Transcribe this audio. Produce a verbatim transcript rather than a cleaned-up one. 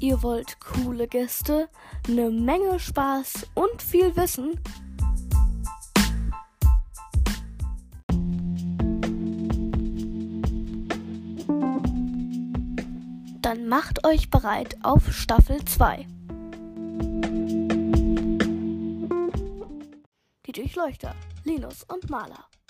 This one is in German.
Ihr wollt coole Gäste, eine Menge Spaß und viel Wissen? Dann macht euch bereit auf Staffel zwei. Die Durchleuchter, Linus und Maler.